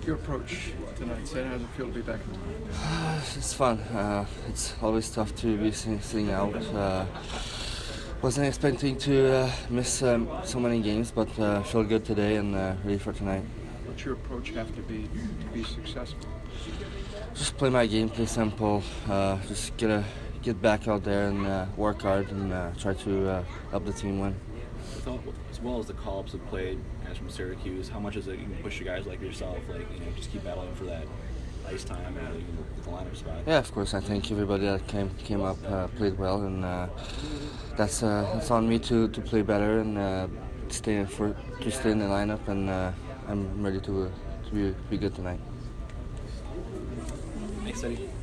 Your approach tonight, Sid, how does it feel to be back in the line? It's fun. It's always tough to be sitting out. Wasn't expecting to miss so many games, but feel good today and ready for tonight. What's your approach have to be successful? Just play my game, play simple. Just get back out there and work hard and try to help the team win. As well as the call-ups have played, guys from Syracuse, how much does it push you guys like yourself, just keep battling for that ice time and the lineup spot? Yeah, of course. I think everybody that came up played well, and that's on me to play better and stay in the lineup, and I'm ready to be good tonight. Thanks, Eddie.